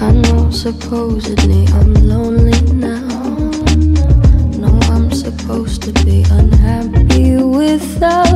I know supposedly I'm lonely now. No, I'm supposed to be unhappy without